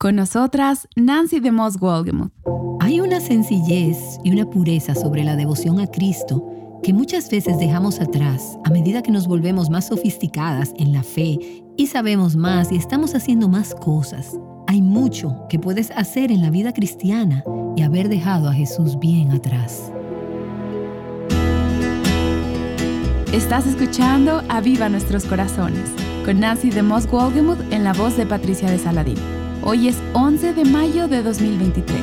Con nosotras, Nancy DeMoss Wolgemuth. Hay una sencillez y una pureza sobre la devoción a Cristo que muchas veces dejamos atrás a medida que nos volvemos más sofisticadas en la fe y sabemos más y estamos haciendo más cosas. Hay mucho que puedes hacer en la vida cristiana y haber dejado a Jesús bien atrás. Estás escuchando Aviva Nuestros Corazones con Nancy DeMoss Wolgemuth en la voz de Patricia de Saladín. Hoy es 11 de mayo de 2023.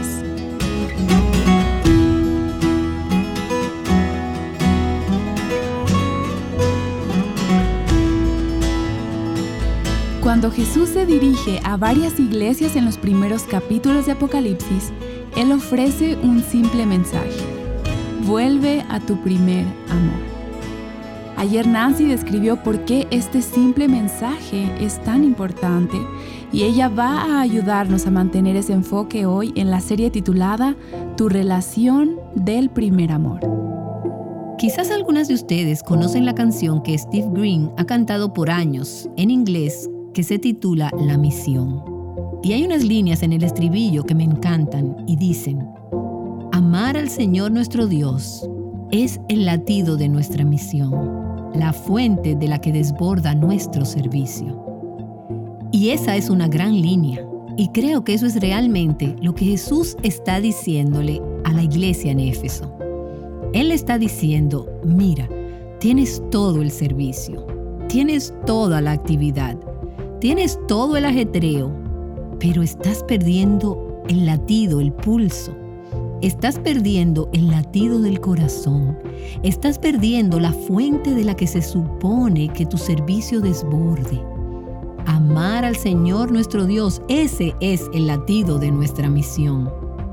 Cuando Jesús se dirige a varias iglesias en los primeros capítulos de Apocalipsis, Él ofrece un simple mensaje: vuelve a tu primer amor. Ayer Nancy describió por qué este simple mensaje es tan importante y ella va a ayudarnos a mantener ese enfoque hoy en la serie titulada Tu relación del primer amor. Quizás algunas de ustedes conocen la canción que Steve Green ha cantado por años en inglés que se titula La Misión. Y hay unas líneas en el estribillo que me encantan y dicen: amar al Señor nuestro Dios es el latido de nuestra misión, la fuente de la que desborda nuestro servicio. Y esa es una gran línea, y creo que eso es realmente lo que Jesús está diciéndole a la iglesia en Éfeso. Él le está diciendo: mira, tienes todo el servicio, tienes toda la actividad, tienes todo el ajetreo, pero estás perdiendo el latido, el pulso. Estás perdiendo el latido del corazón. Estás perdiendo la fuente de la que se supone que tu servicio desborde. Amar al Señor nuestro Dios, ese es el latido de nuestra misión.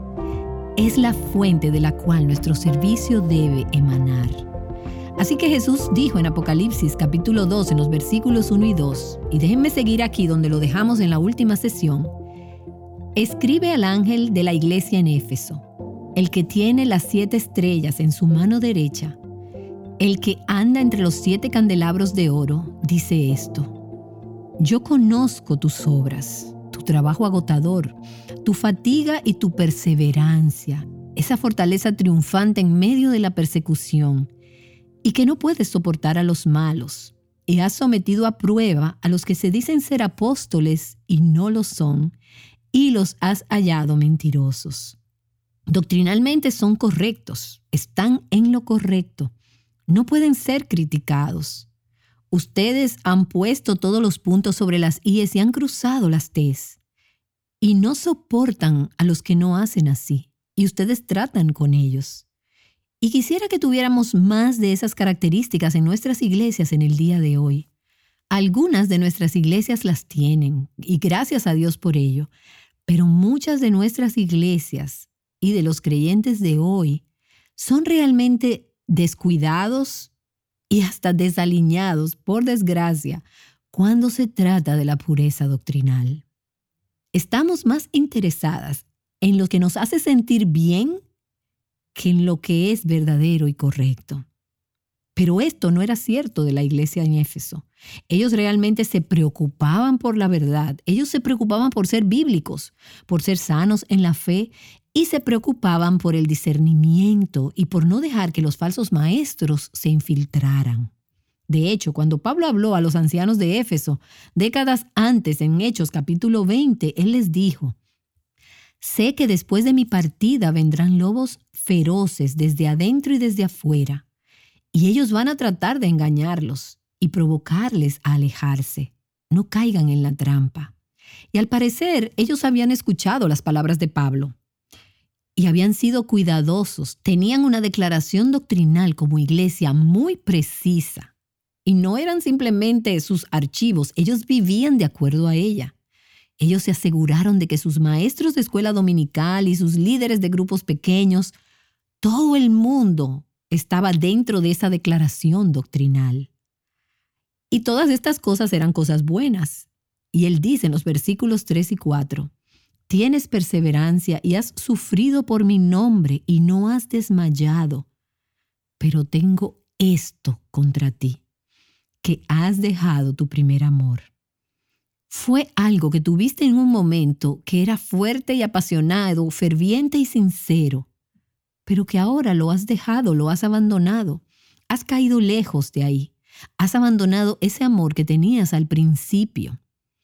Es la fuente de la cual nuestro servicio debe emanar. Así que Jesús dijo en Apocalipsis capítulo 2 en los versículos 1 y 2, y déjenme seguir aquí donde lo dejamos en la última sesión: escribe al ángel de la iglesia en Éfeso, el que tiene las 7 estrellas en su mano derecha, el que anda entre los 7 candelabros de oro, dice esto: yo conozco tus obras, tu trabajo agotador, tu fatiga y tu perseverancia, esa fortaleza triunfante en medio de la persecución, y que no puedes soportar a los malos, y has sometido a prueba a los que se dicen ser apóstoles y no lo son, y los has hallado mentirosos. Doctrinalmente son correctos, están en lo correcto, no pueden ser criticados. Ustedes han puesto todos los puntos sobre las íes y han cruzado las tes, y no soportan a los que no hacen así, y ustedes tratan con ellos. Y quisiera que tuviéramos más de esas características en nuestras iglesias en el día de hoy. Algunas de nuestras iglesias las tienen, y gracias a Dios por ello, pero muchas de nuestras iglesias y de los creyentes de hoy son realmente descuidados y hasta desaliñados, por desgracia, cuando se trata de la pureza doctrinal. Estamos más interesadas en lo que nos hace sentir bien que en lo que es verdadero y correcto. Pero esto no era cierto de la iglesia en Éfeso. Ellos realmente se preocupaban por la verdad. Ellos se preocupaban por ser bíblicos, por ser sanos en la fe, y se preocupaban por el discernimiento y por no dejar que los falsos maestros se infiltraran. De hecho, cuando Pablo habló a los ancianos de Éfeso, décadas antes, en Hechos capítulo 20, él les dijo: sé que después de mi partida vendrán lobos feroces desde adentro y desde afuera, y ellos van a tratar de engañarlos y provocarles a alejarse. No caigan en la trampa. Y al parecer, ellos habían escuchado las palabras de Pablo y habían sido cuidadosos. Tenían una declaración doctrinal como iglesia muy precisa. Y no eran simplemente sus archivos, ellos vivían de acuerdo a ella. Ellos se aseguraron de que sus maestros de escuela dominical y sus líderes de grupos pequeños, todo el mundo estaba dentro de esa declaración doctrinal. Y todas estas cosas eran cosas buenas. Y él dice en los versículos 3 y 4, tienes perseverancia y has sufrido por mi nombre y no has desmayado. Pero tengo esto contra ti, que has dejado tu primer amor. fue algo que tuviste en un momento que era fuerte y apasionado, ferviente y sincero, pero que ahora lo has dejado, lo has abandonado. Has caído lejos de ahí. Has abandonado ese amor que tenías al principio.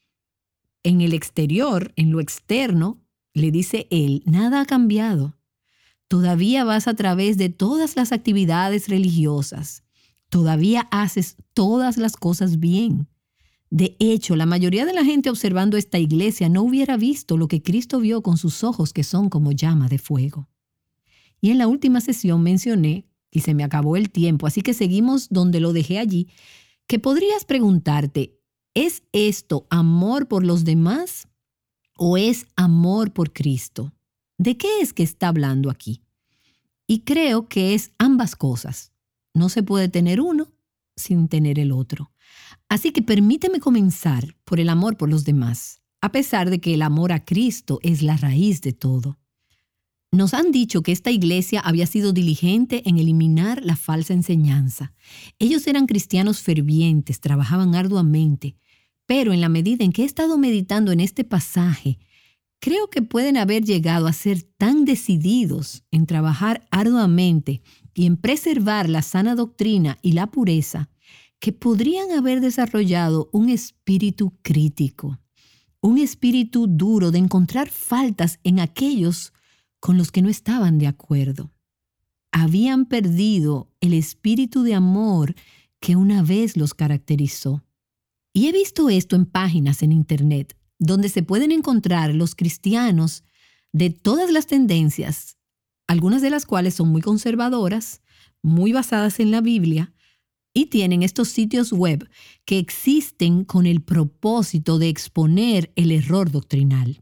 En el exterior, en lo externo, le dice él, nada ha cambiado. Todavía vas a través de todas las actividades religiosas. Todavía haces todas las cosas bien. De hecho, la mayoría de la gente observando esta iglesia no hubiera visto lo que Cristo vio con sus ojos que son como llama de fuego. Y en la última sesión mencioné, y se me acabó el tiempo, así que seguimos donde lo dejé allí, que podrías preguntarte, ¿es esto amor por los demás o es amor por Cristo? ¿De qué es que está hablando aquí? Y creo que es ambas cosas. No se puede tener uno sin tener el otro. Así que permíteme comenzar por el amor por los demás, a pesar de que el amor a Cristo es la raíz de todo. Nos han dicho que esta iglesia había sido diligente en eliminar la falsa enseñanza. Ellos eran cristianos fervientes, trabajaban arduamente, pero en la medida en que he estado meditando en este pasaje, creo que pueden haber llegado a ser tan decididos en trabajar arduamente y en preservar la sana doctrina y la pureza, que podrían haber desarrollado un espíritu crítico, un espíritu duro de encontrar faltas en aquellos con los que no estaban de acuerdo. Habían perdido el espíritu de amor que una vez los caracterizó. Y he visto esto en páginas en internet, donde se pueden encontrar los cristianos de todas las tendencias, algunas de las cuales son muy conservadoras, muy basadas en la Biblia, y tienen estos sitios web que existen con el propósito de exponer el error doctrinal.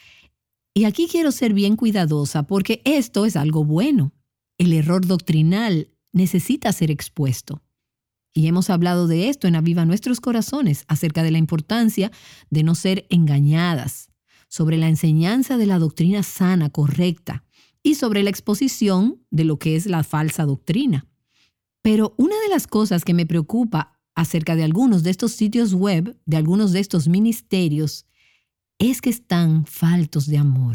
Y aquí quiero ser bien cuidadosa porque esto es algo bueno. El error doctrinal necesita ser expuesto. Y hemos hablado de esto en Aviva Nuestros Corazones, acerca de la importancia de no ser engañadas, sobre la enseñanza de la doctrina sana, correcta, y sobre la exposición de lo que es la falsa doctrina. Pero una de las cosas que me preocupa acerca de algunos de estos sitios web, de algunos de estos ministerios, es que están faltos de amor.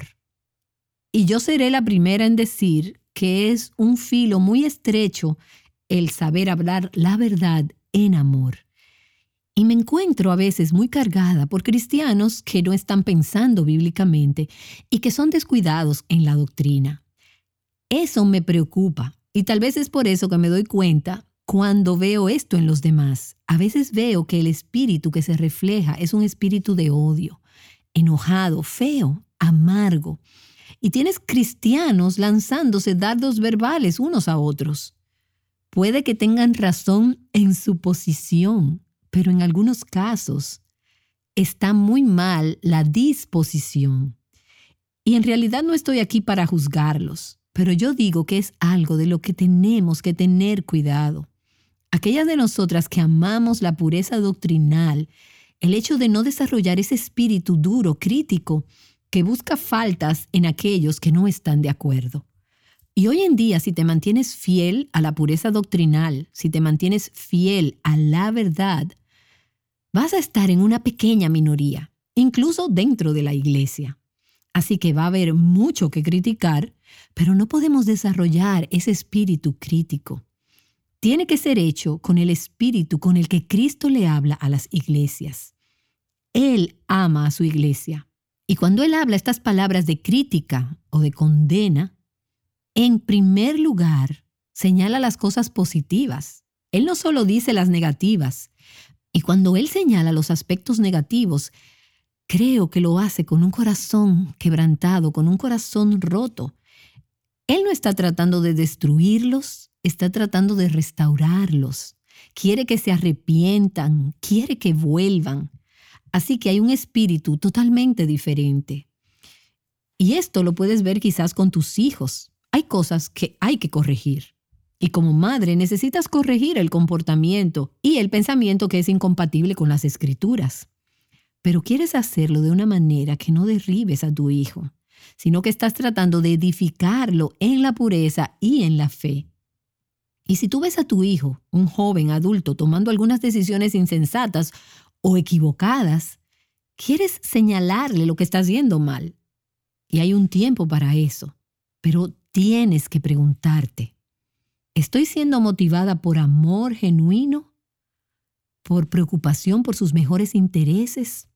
Y yo seré la primera en decir que es un filo muy estrecho el saber hablar la verdad en amor. Y me encuentro a veces muy cargada por cristianos que no están pensando bíblicamente y que son descuidados en la doctrina. Eso me preocupa y tal vez es por eso que me doy cuenta cuando veo esto en los demás. A veces veo que el espíritu que se refleja es un espíritu de odio, enojado, feo, amargo. Y tienes cristianos lanzándose dardos verbales unos a otros. Puede que tengan razón en su posición, pero en algunos casos está muy mal la disposición. Y en realidad no estoy aquí para juzgarlos, pero yo digo que es algo de lo que tenemos que tener cuidado. Aquellas de nosotras que amamos la pureza doctrinal, el hecho de no desarrollar ese espíritu duro, crítico, que busca faltas en aquellos que no están de acuerdo. Y hoy en día, si te mantienes fiel a la pureza doctrinal, si te mantienes fiel a la verdad, vas a estar en una pequeña minoría, incluso dentro de la iglesia. Así que va a haber mucho que criticar, pero no podemos desarrollar ese espíritu crítico. Tiene que ser hecho con el espíritu con el que Cristo le habla a las iglesias. Él ama a su iglesia. Y cuando Él habla estas palabras de crítica o de condena, en primer lugar, señala las cosas positivas. Él no solo dice las negativas. Y cuando Él señala los aspectos negativos, creo que lo hace con un corazón quebrantado, con un corazón roto. Él no está tratando de destruirlos, está tratando de restaurarlos. Quiere que se arrepientan, quiere que vuelvan. Así que hay un espíritu totalmente diferente. Y esto lo puedes ver quizás con tus hijos. Hay cosas que hay que corregir. Y como madre necesitas corregir el comportamiento y el pensamiento que es incompatible con las Escrituras. Pero quieres hacerlo de una manera que no derribes a tu hijo, sino que estás tratando de edificarlo en la pureza y en la fe. Y si tú ves a tu hijo, un joven adulto, tomando algunas decisiones insensatas o equivocadas, Quieres señalarle lo que está haciendo mal. Y hay un tiempo para eso. Pero tienes que preguntarte, ¿estoy siendo motivada por amor genuino? ¿Por preocupación por sus mejores intereses?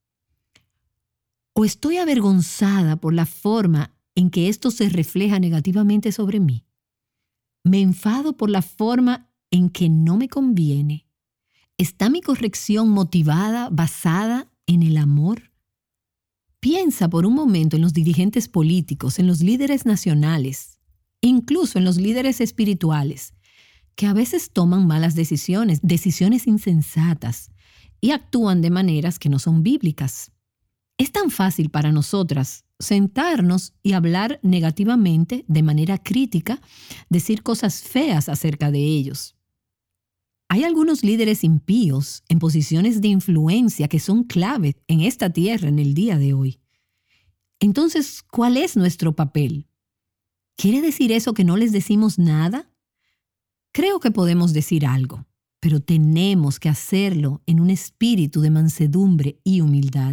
¿O estoy avergonzada por la forma en que esto se refleja negativamente sobre mí? ¿Me enfado por la forma en que no me conviene? ¿Está mi corrección motivada, basada en el amor? Piensa por un momento en los dirigentes políticos, en los líderes nacionales, incluso en los líderes espirituales, que a veces toman malas decisiones, decisiones insensatas, y actúan de maneras que no son bíblicas. Es tan fácil para nosotras sentarnos y hablar negativamente, de manera crítica, decir cosas feas acerca de ellos. Hay algunos líderes impíos en posiciones de influencia que son clave en esta tierra en el día de hoy. Entonces, ¿cuál es nuestro papel? ¿Quiere decir eso que no les decimos nada? Creo que podemos decir algo, pero tenemos que hacerlo en un espíritu de mansedumbre y humildad.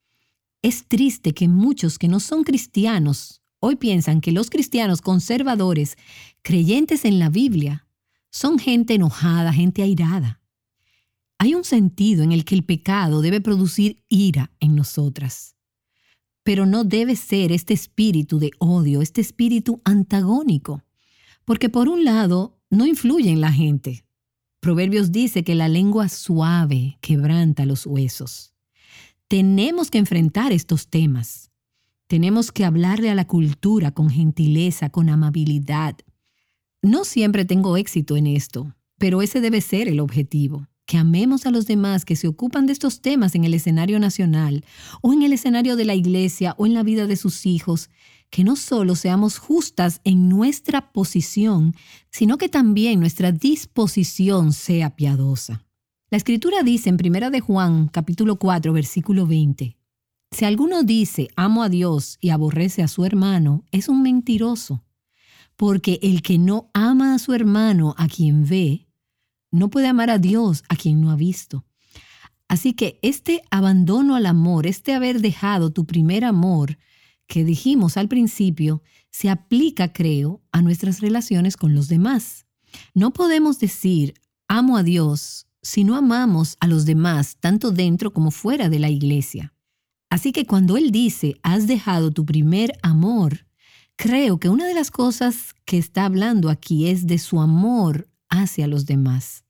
Es triste que muchos que no son cristianos hoy piensan que los cristianos conservadores, creyentes en la Biblia, son gente enojada, gente airada. Hay un sentido en el que el pecado debe producir ira en nosotras. Pero no debe ser este espíritu de odio, este espíritu antagónico. Porque por un lado, no influye en la gente. Proverbios dice que la lengua suave quebranta los huesos. Tenemos que enfrentar estos temas. Tenemos que hablarle a la cultura con gentileza, con amabilidad. No siempre tengo éxito en esto, pero ese debe ser el objetivo. Que amemos a los demás que se ocupan de estos temas en el escenario nacional, o en el escenario de la iglesia, o en la vida de sus hijos. Que no solo seamos justas en nuestra posición, sino que también nuestra disposición sea piadosa. La Escritura dice en 1 de Juan, capítulo 4, versículo 20, si alguno dice, amo a Dios y aborrece a su hermano, es un mentiroso, porque el que no ama a su hermano a quien ve, no puede amar a Dios a quien no ha visto. Así que este abandono al amor, este haber dejado tu primer amor, que dijimos al principio, se aplica, creo, a nuestras relaciones con los demás. No podemos decir, amo a Dios, si no amamos a los demás, tanto dentro como fuera de la iglesia. Así que cuando Él dice, has dejado tu primer amor, creo que una de las cosas que está hablando aquí es de su amor hacia los demás.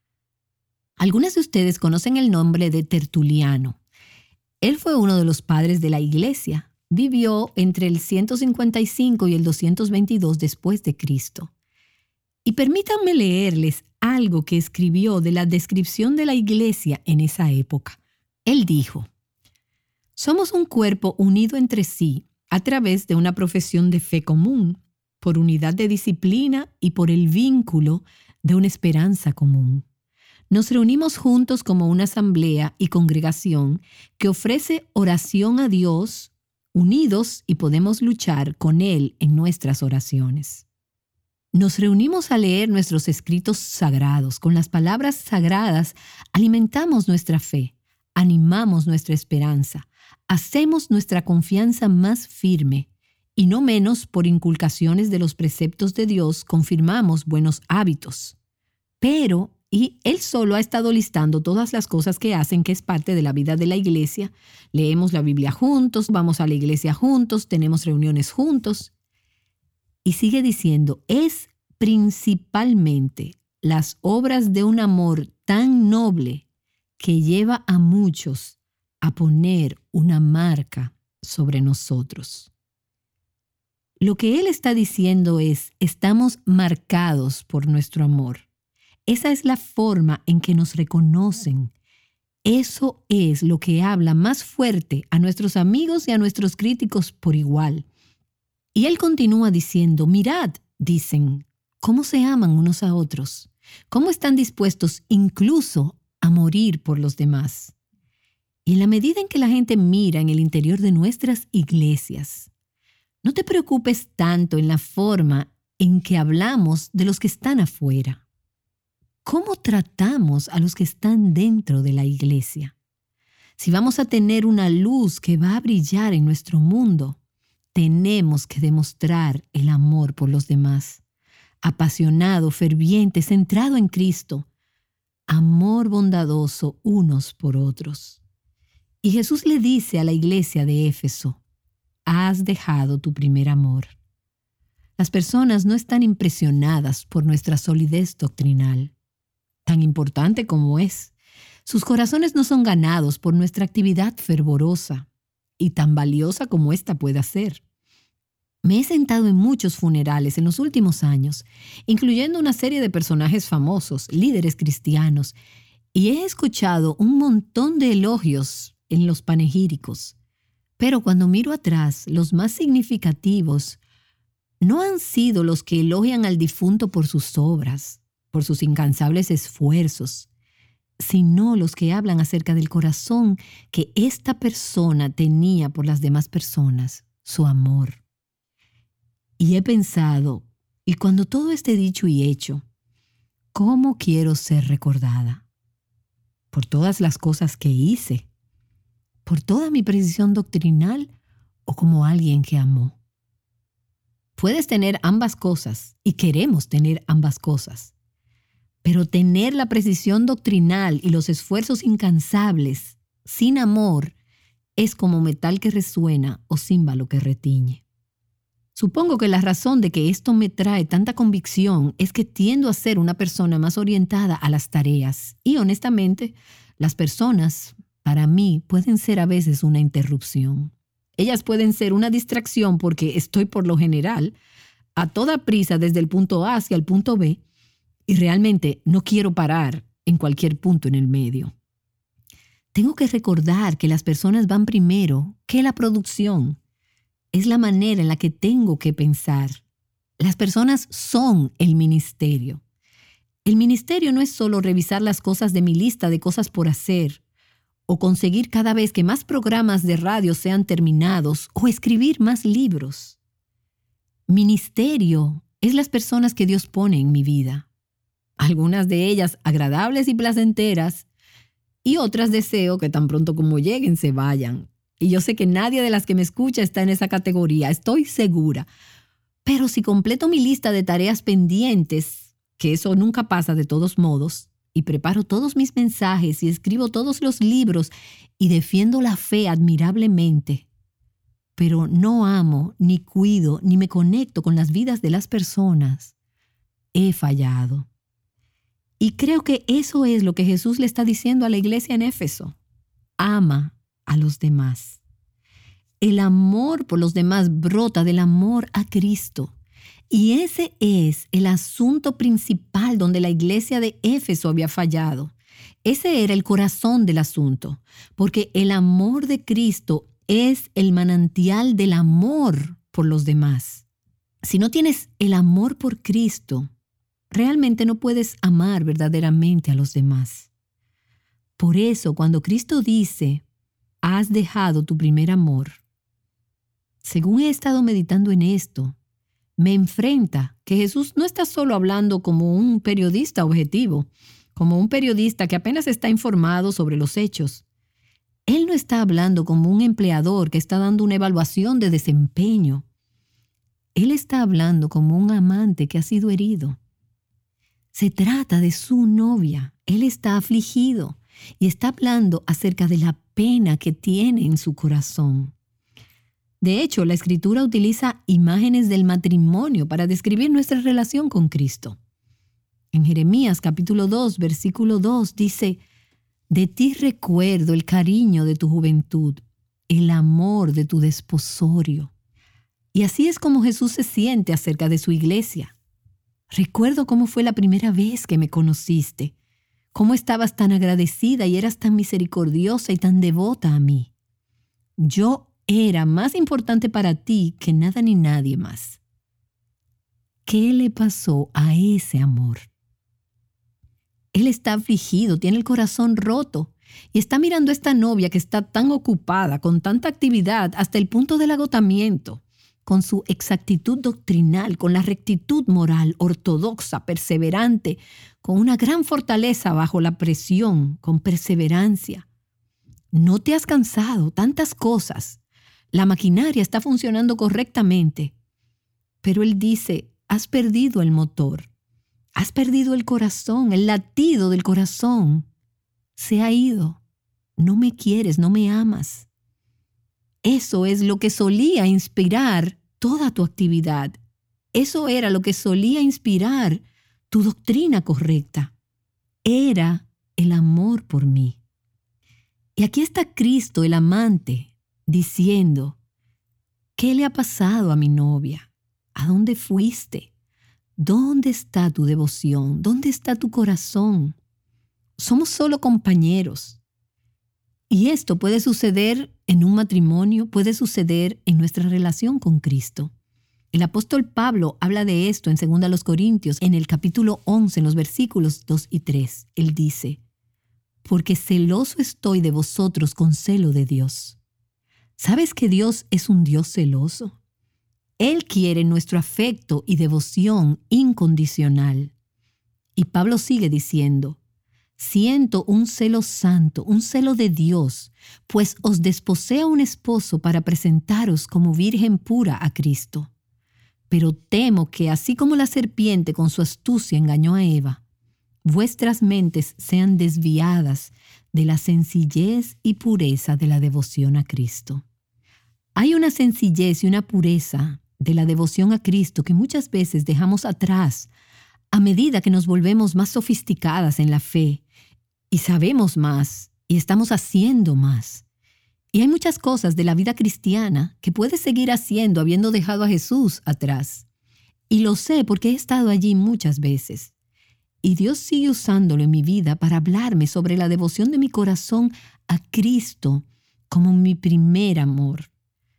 Algunas de ustedes conocen el nombre de Tertuliano. Él fue uno de los padres de la iglesia. Vivió entre el 155 y el 222 después de Cristo. Y permítanme leerles algo que escribió de la descripción de la iglesia en esa época. Él dijo, somos un cuerpo unido entre sí a través de una profesión de fe común, por unidad de disciplina y por el vínculo de una esperanza común. Nos reunimos juntos como una asamblea y congregación que ofrece oración a Dios, unidos y podemos luchar con Él en nuestras oraciones. Nos reunimos a leer nuestros escritos sagrados. Con las palabras sagradas alimentamos nuestra fe, animamos nuestra esperanza, hacemos nuestra confianza más firme y no menos por inculcaciones de los preceptos de Dios confirmamos buenos hábitos. Pero, y él solo ha estado listando todas las cosas que hacen que es parte de la vida de la iglesia. Leemos la Biblia juntos, vamos a la iglesia juntos, tenemos reuniones juntos. Y sigue diciendo, es principalmente las obras de un amor tan noble que lleva a muchos a poner una marca sobre nosotros. Lo que él está diciendo es, estamos marcados por nuestro amor. Esa es la forma en que nos reconocen. Eso es lo que habla más fuerte a nuestros amigos y a nuestros críticos por igual. Y él continúa diciendo, mirad, dicen, cómo se aman unos a otros, cómo están dispuestos incluso a morir por los demás. Y en la medida en que la gente mira en el interior de nuestras iglesias, no te preocupes tanto en la forma en que hablamos de los que están afuera. ¿Cómo tratamos a los que están dentro de la iglesia? Si vamos a tener una luz que va a brillar en nuestro mundo, tenemos que demostrar el amor por los demás. Apasionado, ferviente, centrado en Cristo. Amor bondadoso unos por otros. Y Jesús le dice a la iglesia de Éfeso, has dejado tu primer amor. Las personas no están impresionadas por nuestra solidez doctrinal, tan importante como es. Sus corazones no son ganados por nuestra actividad fervorosa y tan valiosa como ésta pueda ser. Me he sentado en muchos funerales en los últimos años, incluyendo una serie de personajes famosos, líderes cristianos, y he escuchado un montón de elogios en los panegíricos. Pero cuando miro atrás, los más significativos no han sido los que elogian al difunto por sus obras, por sus incansables esfuerzos, sino los que hablan acerca del corazón que esta persona tenía por las demás personas, su amor. Y he pensado, y cuando todo esté dicho y hecho, ¿cómo quiero ser recordada? ¿Por todas las cosas que hice? ¿Por toda mi precisión doctrinal o como alguien que amó? Puedes tener ambas cosas y queremos tener ambas cosas, pero tener la precisión doctrinal y los esfuerzos incansables sin amor es como metal que resuena o címbalo que retiñe. Supongo que la razón de que esto me trae tanta convicción es que tiendo a ser una persona más orientada a las tareas y, honestamente, las personas, para mí, pueden ser a veces una interrupción. Ellas pueden ser una distracción porque estoy, por lo general, a toda prisa desde el punto A hacia el punto B y realmente no quiero parar en cualquier punto en el medio. Tengo que recordar que las personas van primero que la producción. Es la manera en la que tengo que pensar. Las personas son el ministerio. El ministerio no es solo revisar las cosas de mi lista de cosas por hacer, o conseguir cada vez que más programas de radio sean terminados, o escribir más libros. Ministerio es las personas que Dios pone en mi vida. Algunas de ellas agradables y placenteras, y otras deseo que tan pronto como lleguen se vayan. Y yo sé que nadie de las que me escucha está en esa categoría, estoy segura. Pero si completo mi lista de tareas pendientes, que eso nunca pasa de todos modos, y preparo todos mis mensajes y escribo todos los libros y defiendo la fe admirablemente, pero no amo, ni cuido, ni me conecto con las vidas de las personas, he fallado. Y creo que eso es lo que Jesús le está diciendo a la iglesia en Éfeso. Ama a los demás. El amor por los demás brota del amor a Cristo. Y ese es el asunto principal donde la iglesia de Éfeso había fallado. Ese era el corazón del asunto, porque el amor de Cristo es el manantial del amor por los demás. Si no tienes el amor por Cristo, realmente no puedes amar verdaderamente a los demás. Por eso, cuando Cristo dice, has dejado tu primer amor, según he estado meditando en esto, me enfrenta que Jesús no está solo hablando como un periodista objetivo, como un periodista que apenas está informado sobre los hechos. Él no está hablando como un empleador que está dando una evaluación de desempeño. Él está hablando como un amante que ha sido herido. Se trata de su novia. Él está afligido y está hablando acerca de la pena que tiene en su corazón. De hecho, la Escritura utiliza imágenes del matrimonio para describir nuestra relación con Cristo. En Jeremías capítulo 2, versículo 2 dice, de ti recuerdo el cariño de tu juventud, el amor de tu desposorio. Y así es como Jesús se siente acerca de su iglesia. Recuerdo cómo fue la primera vez que me conociste, cómo estabas tan agradecida y eras tan misericordiosa y tan devota a mí. Yo era más importante para ti que nada ni nadie más. ¿Qué le pasó a ese amor? Él está afligido, tiene el corazón roto y está mirando a esta novia que está tan ocupada, con tanta actividad, hasta el punto del agotamiento, con su exactitud doctrinal, con la rectitud moral, ortodoxa, perseverante, con una gran fortaleza bajo la presión, con perseverancia. No te has cansado, tantas cosas. La maquinaria está funcionando correctamente. Pero Él dice, has perdido el motor. Has perdido el corazón, el latido del corazón. Se ha ido. No me quieres, no me amas. Eso es lo que solía inspirar toda tu actividad. Eso era lo que solía inspirar tu doctrina correcta. Era el amor por mí. Y aquí está Cristo, el amante, diciendo, ¿qué le ha pasado a mi novia? ¿A dónde fuiste? ¿Dónde está tu devoción? ¿Dónde está tu corazón? Somos solo compañeros. Y esto puede suceder en un matrimonio, puede suceder en nuestra relación con Cristo. El apóstol Pablo habla de esto en 2 Corintios, en el capítulo 11, en los versículos 2 y 3. Él dice, porque celoso estoy de vosotros con celo de Dios. ¿Sabes que Dios es un Dios celoso? Él quiere nuestro afecto y devoción incondicional. Y Pablo sigue diciendo, siento un celo santo, un celo de Dios, pues os desposé a un esposo para presentaros como virgen pura a Cristo. Pero temo que así como la serpiente con su astucia engañó a Eva, vuestras mentes sean desviadas de la sencillez y pureza de la devoción a Cristo. Hay una sencillez y una pureza de la devoción a Cristo que muchas veces dejamos atrás a medida que nos volvemos más sofisticadas en la fe y sabemos más y estamos haciendo más. Y hay muchas cosas de la vida cristiana que puedes seguir haciendo habiendo dejado a Jesús atrás. Y lo sé porque he estado allí muchas veces. Y Dios sigue usándolo en mi vida para hablarme sobre la devoción de mi corazón a Cristo como mi primer amor,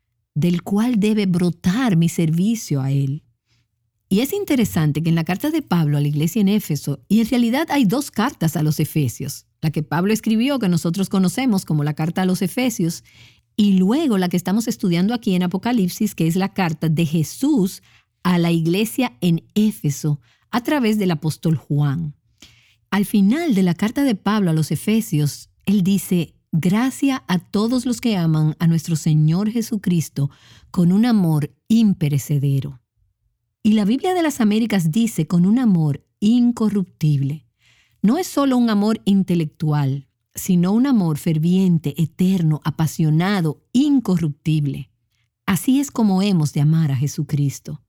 del cual debe brotar mi servicio a Él. Y es interesante que en la carta de Pablo a la iglesia en Éfeso, y en realidad hay 2 cartas a los Efesios, la que Pablo escribió, que nosotros conocemos como la carta a los Efesios, y luego la que estamos estudiando aquí en Apocalipsis, que es la carta de Jesús a la iglesia en Éfeso a través del apóstol Juan. Al final de la carta de Pablo a los Efesios, él dice, gracia a todos los que aman a nuestro Señor Jesucristo con un amor imperecedero. Y la Biblia de las Américas dice con un amor incorruptible. No es solo un amor intelectual, sino un amor ferviente, eterno, apasionado, incorruptible. Así es como hemos de amar a Jesucristo.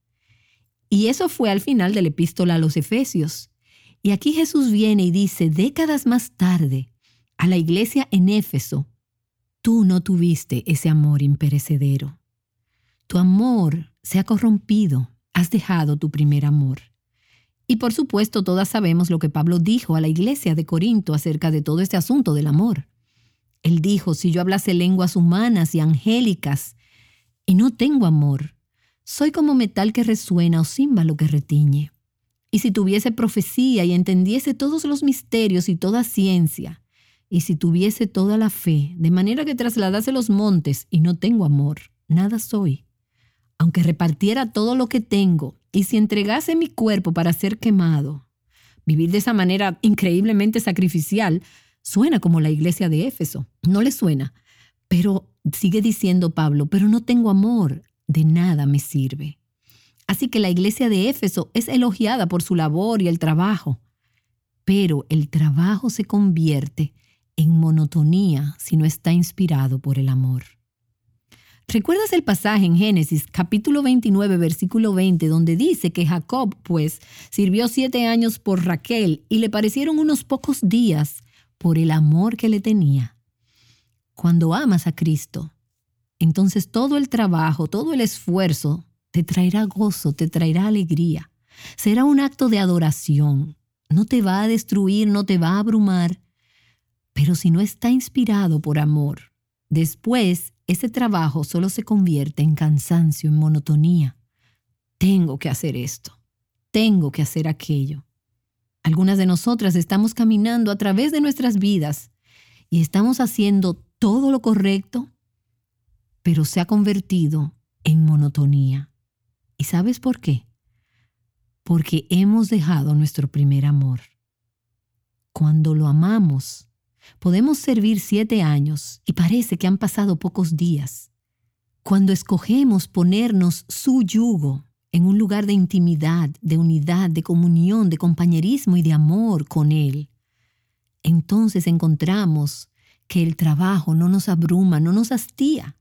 Y eso fue al final de la epístola a los Efesios. Y aquí Jesús viene y dice, décadas más tarde, a la iglesia en Éfeso, tú no tuviste ese amor imperecedero. Tu amor se ha corrompido. Has dejado tu primer amor. Y por supuesto, todas sabemos lo que Pablo dijo a la iglesia de Corinto acerca de todo este asunto del amor. Él dijo, si yo hablase lenguas humanas y angélicas y no tengo amor, soy como metal que resuena o címbalo que retiñe. Y si tuviese profecía y entendiese todos los misterios y toda ciencia, y si tuviese toda la fe, de manera que trasladase los montes y no tengo amor, nada soy. Aunque repartiera todo lo que tengo y si entregase mi cuerpo para ser quemado, vivir de esa manera increíblemente sacrificial, suena como la iglesia de Éfeso. No le suena. Pero sigue diciendo Pablo, pero no tengo amor, de nada me sirve. Así que la iglesia de Éfeso es elogiada por su labor y el trabajo. Pero el trabajo se convierte en monotonía si no está inspirado por el amor. ¿Recuerdas el pasaje en Génesis, capítulo 29, versículo 20, donde dice que Jacob, pues, sirvió 7 años por Raquel y le parecieron unos pocos días por el amor que le tenía? Cuando amas a Cristo, entonces todo el trabajo, todo el esfuerzo te traerá gozo, te traerá alegría. Será un acto de adoración. No te va a destruir, no te va a abrumar. Pero si no está inspirado por amor, después ese trabajo solo se convierte en cansancio, en monotonía. Tengo que hacer esto. Tengo que hacer aquello. Algunas de nosotras estamos caminando a través de nuestras vidas y estamos haciendo todo lo correcto, pero se ha convertido en monotonía. ¿Y sabes por qué? Porque hemos dejado nuestro primer amor. Cuando lo amamos, Podemos servir 7 años y parece que han pasado pocos días. Cuando escogemos ponernos su yugo en un lugar de intimidad, de unidad, de comunión, de compañerismo y de amor con Él, entonces encontramos que el trabajo no nos abruma, no nos hastía.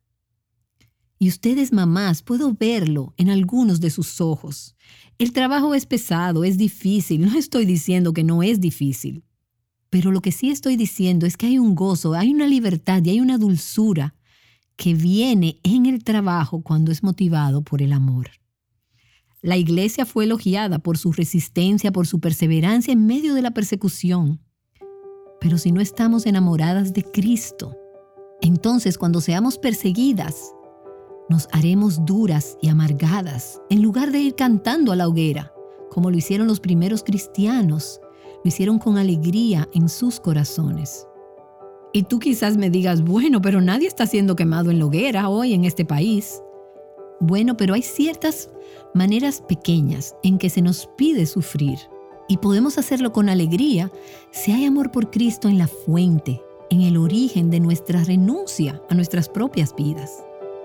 Y ustedes, mamás, puedo verlo en algunos de sus ojos. El trabajo es pesado, es difícil. No estoy diciendo que no es difícil. Pero lo que sí estoy diciendo es que hay un gozo, hay una libertad y hay una dulzura que viene en el trabajo cuando es motivado por el amor. La iglesia fue elogiada por su resistencia, por su perseverancia en medio de la persecución. Pero si no estamos enamoradas de Cristo, entonces cuando seamos perseguidas, nos haremos duras y amargadas en lugar de ir cantando a la hoguera, como lo hicieron los primeros cristianos. Lo hicieron con alegría en sus corazones. Y tú quizás me digas, bueno, pero nadie está siendo quemado en la hoguera hoy en este país. Bueno, pero hay ciertas maneras pequeñas en que se nos pide sufrir. Y podemos hacerlo con alegría si hay amor por Cristo en la fuente, en el origen de nuestra renuncia a nuestras propias vidas.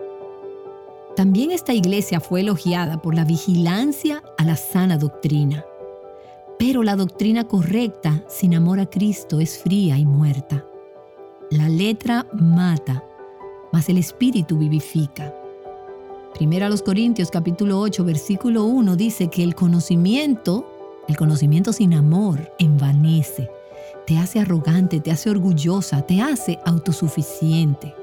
También esta iglesia fue elogiada por la vigilancia a la sana doctrina. Pero la doctrina correcta, sin amor a Cristo, es fría y muerta. La letra mata, mas el espíritu vivifica. 1 Corintios capítulo 8, versículo 1 dice que el conocimiento sin amor envanece, te hace arrogante, te hace orgullosa, te hace autosuficiente.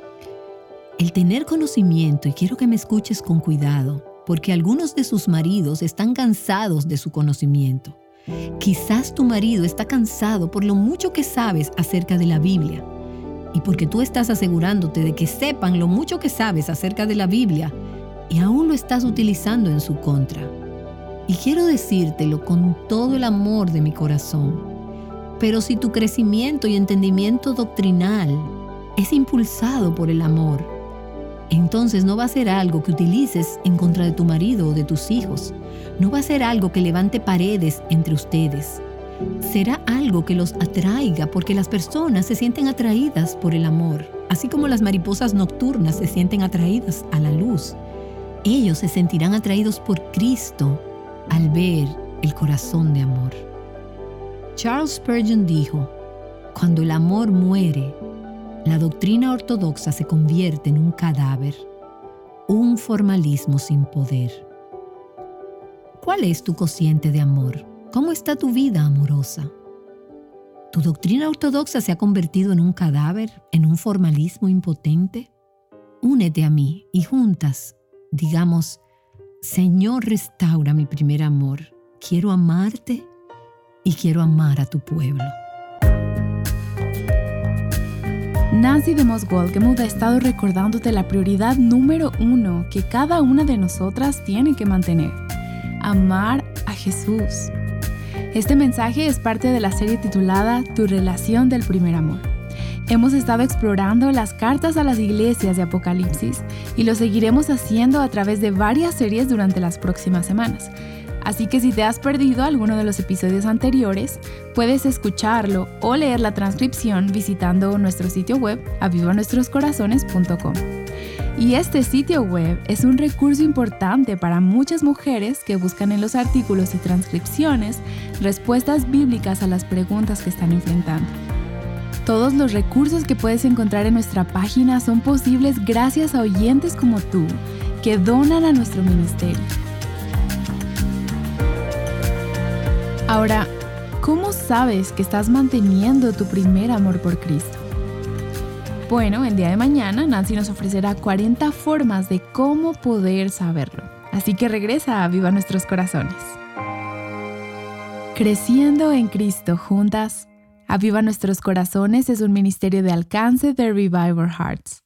El tener conocimiento, y quiero que me escuches con cuidado, porque algunos de sus maridos están cansados de su conocimiento. Quizás tu marido está cansado por lo mucho que sabes acerca de la Biblia y porque tú estás asegurándote de que sepan lo mucho que sabes acerca de la Biblia y aún lo estás utilizando en su contra. Y quiero decírtelo con todo el amor de mi corazón, pero si tu crecimiento y entendimiento doctrinal es impulsado por el amor, entonces no va a ser algo que utilices en contra de tu marido o de tus hijos. No va a ser algo que levante paredes entre ustedes. Será algo que los atraiga porque las personas se sienten atraídas por el amor, así como las mariposas nocturnas se sienten atraídas a la luz. Ellos se sentirán atraídos por Cristo al ver el corazón de amor. Charles Spurgeon dijo, cuando el amor muere, la doctrina ortodoxa se convierte en un cadáver, un formalismo sin poder. ¿Cuál es tu cociente de amor? ¿Cómo está tu vida amorosa? ¿Tu doctrina ortodoxa se ha convertido en un cadáver, en un formalismo impotente? Únete a mí y juntas digamos, Señor, restaura mi primer amor. Quiero amarte y quiero amar a tu pueblo. Nancy DeMoss Wolgemuth ha estado recordándote la prioridad número 1 que cada una de nosotras tiene que mantener: amar a Jesús. Este mensaje es parte de la serie titulada Tu relación del primer amor. Hemos estado explorando las cartas a las iglesias de Apocalipsis y lo seguiremos haciendo a través de varias series durante las próximas semanas. Así que si te has perdido alguno de los episodios anteriores, puedes escucharlo o leer la transcripción visitando nuestro sitio web avivanuestroscorazones.com. Y este sitio web es un recurso importante para muchas mujeres que buscan en los artículos y transcripciones respuestas bíblicas a las preguntas que están enfrentando. Todos los recursos que puedes encontrar en nuestra página son posibles gracias a oyentes como tú, que donan a nuestro ministerio. Ahora, ¿cómo sabes que estás manteniendo tu primer amor por Cristo? Bueno, el día de mañana Nancy nos ofrecerá 40 formas de cómo poder saberlo. Así que regresa a Viva Nuestros Corazones. Creciendo en Cristo juntas, Aviva Nuestros Corazones es un ministerio de alcance de Revival Hearts.